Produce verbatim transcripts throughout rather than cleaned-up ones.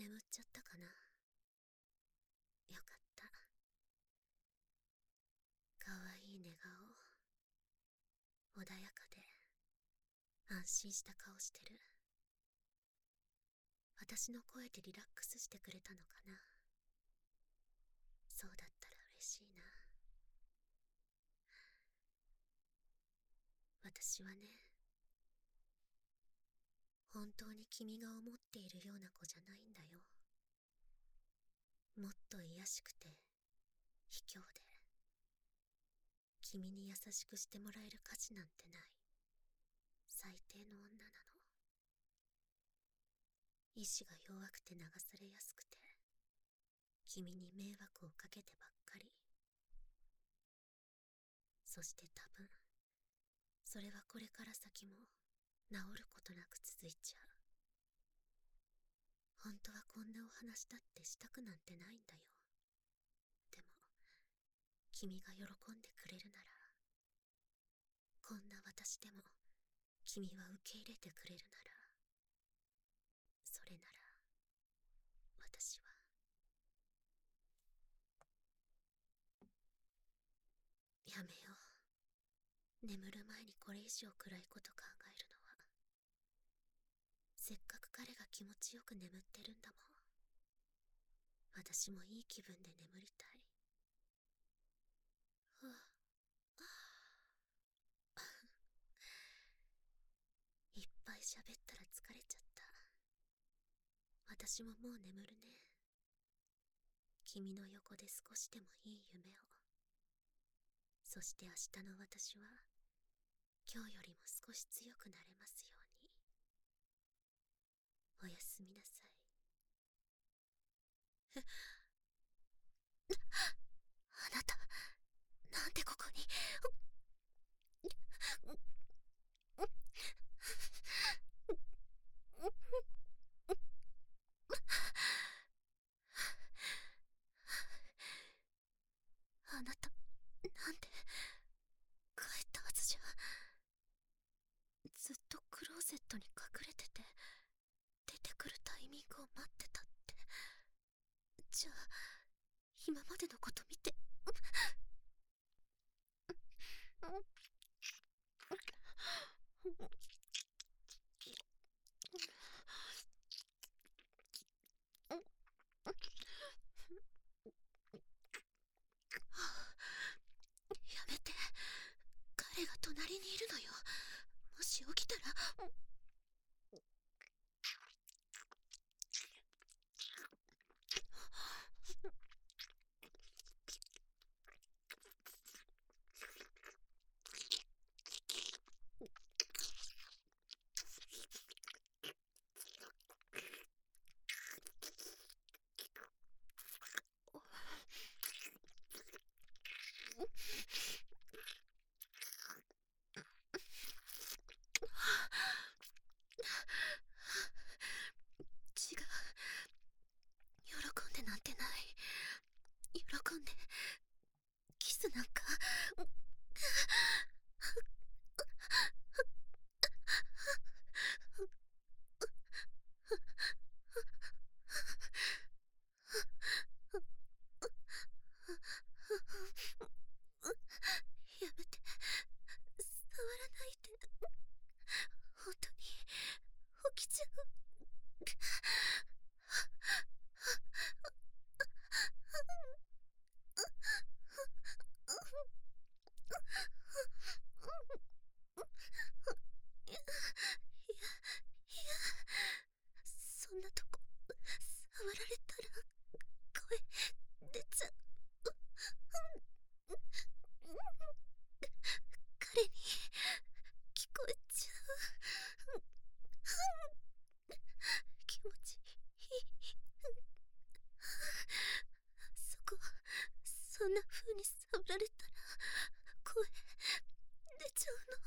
眠っちゃったかな。よかった。かわいい寝顔。穏やかで安心した顔してる。私の声でリラックスしてくれたのかな。そうだったら嬉しいな。私はね、本当に君が思っているような子じゃないんだよ。もっと卑しくて卑怯で、君に優しくしてもらえる価値なんてない最低の女なの。意志が弱くて流されやすくて、君に迷惑をかけてばっかり。そして多分それはこれから先も治ることなく続いちゃう。本当はこんなお話だってしたくなんてないんだよ。でも君が喜んでくれるなら、こんな私でも君は受け入れてくれるなら、それなら私は。やめよう。眠る前にこれ以上暗いこと考えるのは。せっかく彼が気持ちよく眠ってるんだもん。私もいい気分で眠りたい。ふわいっぱい喋ったら疲れちゃった。私ももう眠るね。君の横で少しでもいい夢を。そして明日の私は今日よりも少し強くなれますように。おやすみなさい。え、あなた、なんでここに。あなた、なんで帰ったはずじゃ。ずっとクローゼットに隠れてて、出てくるタイミングを待ってたって。じゃあ今までのこと見て。やめて。彼が隣にいるのよ。もし起きたら。違う。喜んでなんてない。喜んでキスなんか。やめて。触らないで。本当に起きちゃう。いや、いや、そんなとこ触られたら声出ちゃう。彼に聞こえちゃう。気持ちいい。そこ、そんな風に触られたら声出ちゃうの。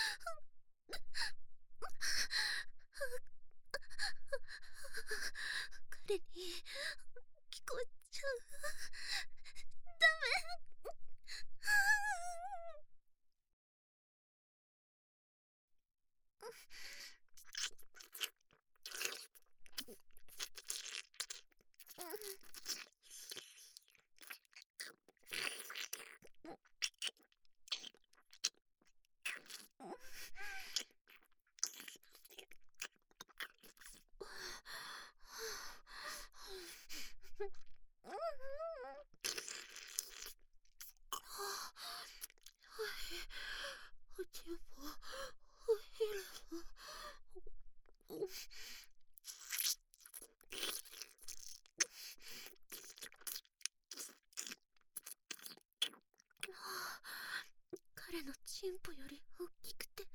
彼に聞こえちゃう。ダメ。 彼のチンポより大きくて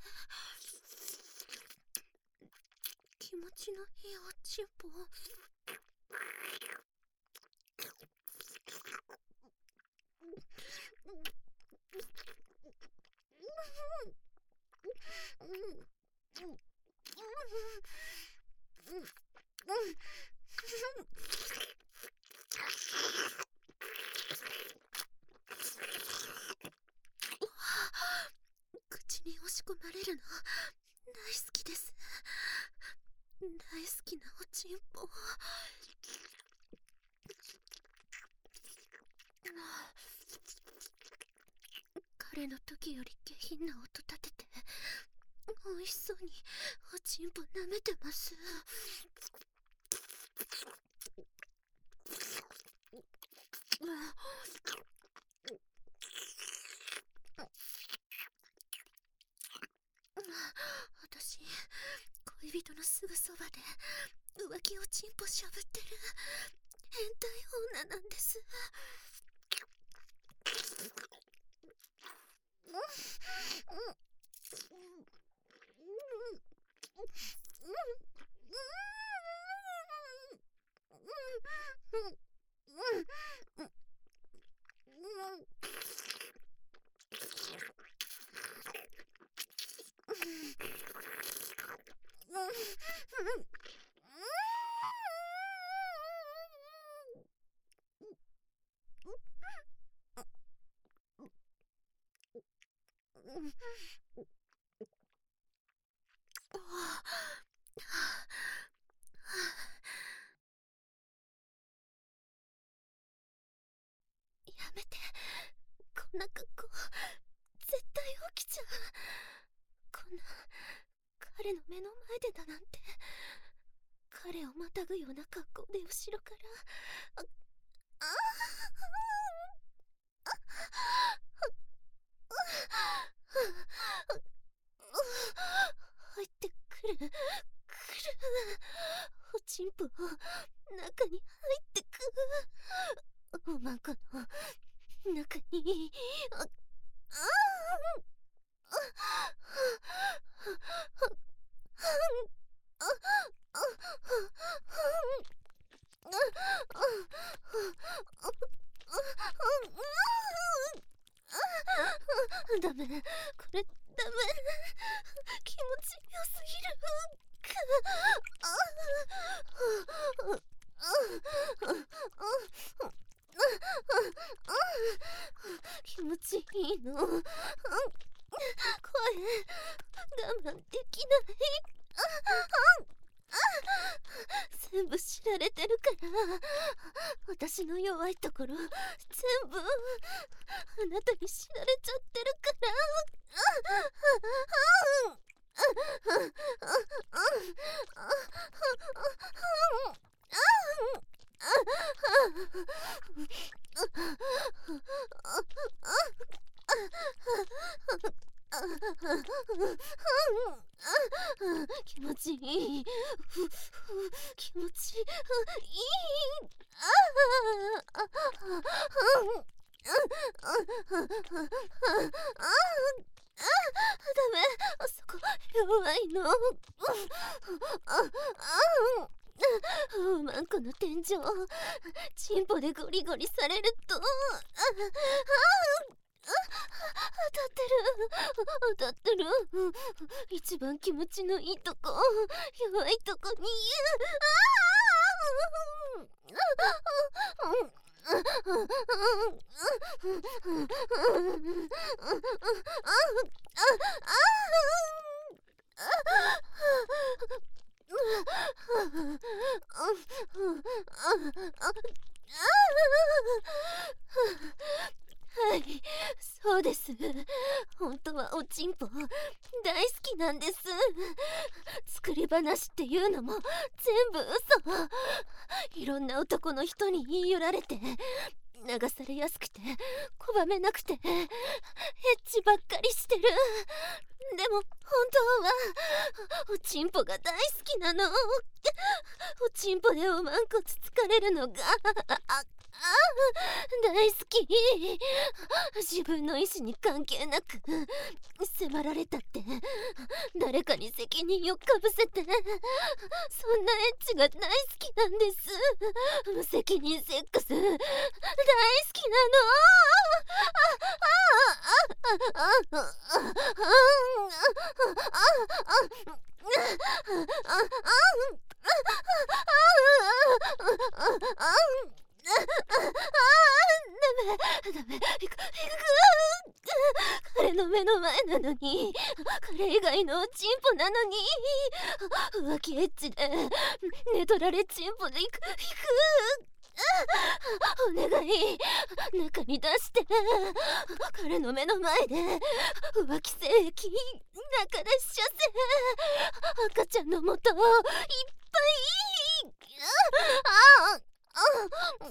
気持ちのいいおチンポを口に押し込まれるの大好きです。大好きなおちんぽ。彼の時より下品な音立てて美味しそうにおちんぽ舐めてます。私、恋人のすぐそばで浮気をチンポしゃぶってる変態女なんです。やめて、こんな格好絶対起きちゃう。こんな彼の目の前でだなんて。彼をまたぐような格好で後ろからああ入ってくるくるおちんぽを中に入ってくおまんこの中にああダメ、これダメ、気持ちよすぎる。気持ちいいの。声我慢できない。全部知られてるから、私の弱いところ全部あなたに知られちゃってるから。気持ちいい。気持ちいい。ダメ、そこ弱いの。おまんこの天井チンポでゴリゴリされると当たってる当たってる。一番気持ちのいいとこ、弱いとこにはい、そうです。本当はおちんぽ大好きなんです。作り話っていうのも全部嘘。いろんな男の人に言い寄られて流されやすくて拒めなくてエッチばっかりしてる。でも本当はおちんぽが大好きなの。おちんぽでおまんこつつかれるのがああ大好き。自分の意志に関係なく迫られたって誰かに責任をかぶせて、そんなエッチが大好きなんです。無責任セックス大好きなの。ダメダメ、行く行く。彼の目の前なのに、彼以外のチンポなのに、浮気エッチで寝取られチンポで行く行く。お願い、中に出して。彼の目の前で浮気精液中出しちゃせ。赤ちゃんのもといっぱい。あああ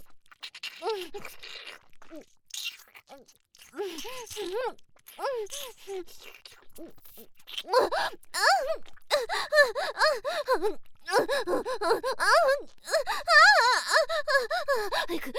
行く行く。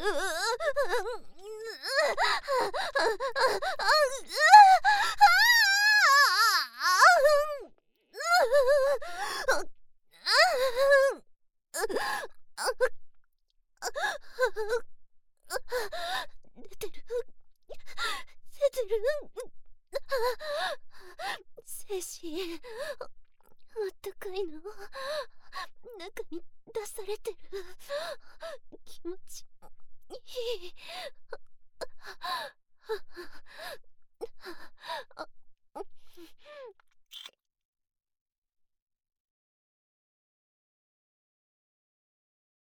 出てる出てる。精子あったかいの中に出されてる。気持ちいい。